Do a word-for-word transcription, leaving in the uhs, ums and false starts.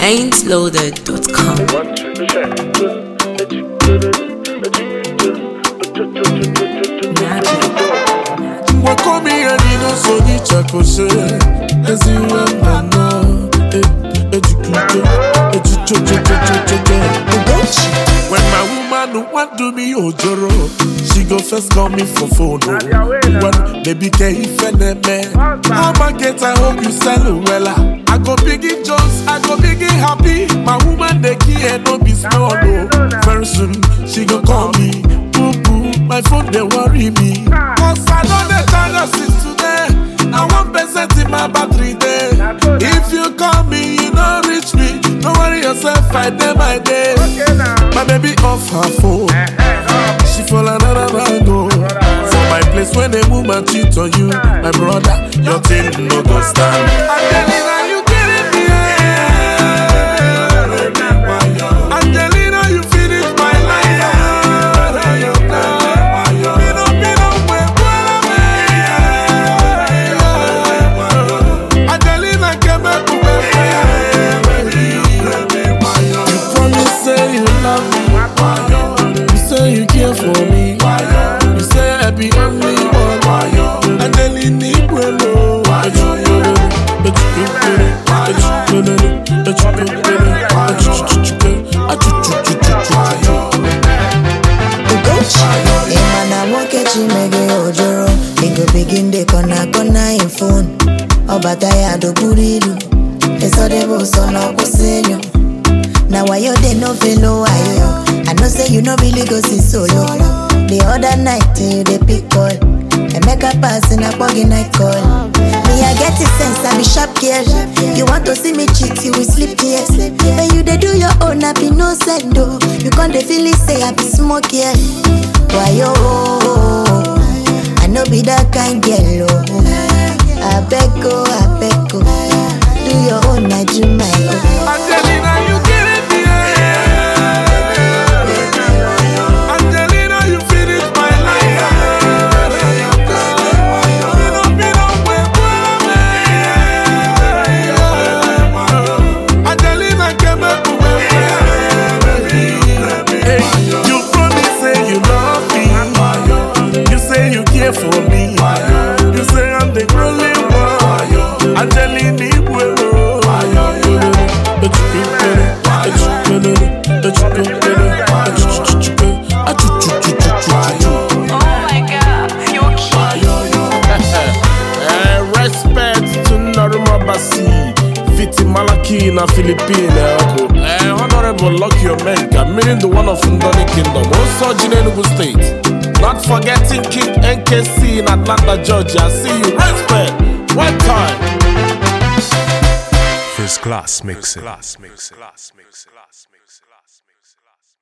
ain't loaded dot com. Wakomi anino soni chakose eziwe mano ejikuto ejuchochochochocho. When my woman want do me ojoro, she go first call me for phone. When baby can ifene me, I'ma get I hope you sell well. I go biggie Jones, I go biggie happy. My woman the key and no be small. Very soon she go call me. Boo boo, my phone they worry me. Cause I know the time since today. I one percent in my battery day. If you call me, you don't reach me. Don't worry yourself, I day my day. My baby off her phone. She fall another man go. For my place when a woman cheat on you, my brother, your thing no go stand. Angelina, you getting me? Angelina, you finish my life. You care for me, you say I be only one. Angelina, bueno. Imana wokechi mege ojoro, ingo begin de kona kona in phone. Obataya do buridu, esodebo sono kusenyo. Now why you dey no fellow ayo? I know say you no really go see solo. The other night you dey pick call, I make a pass in a buggy night call. Me I get the sense I be sharp girl. You want to see me cheat, you will sleep here. When you dey do your own, I be no sendo. You can't dey feel it say I be smoke here. Why yo? I no be that kind girl. I beg go, I beg go. Do your own, I do my own. Angelina, you get it. For me, you say I'm the only one. Angelina, bueno. Oh my God, you're cute. Respect to Naruma Basi, Viti Malaki na Philippine. Eh, Honorable Lucky Omenka, meaning the one of Ndoni Kingdom, also Enugu State. Not forgetting King N K C in Atlanta, Georgia. See you. Respect. One time. First class mixing. First class mixing.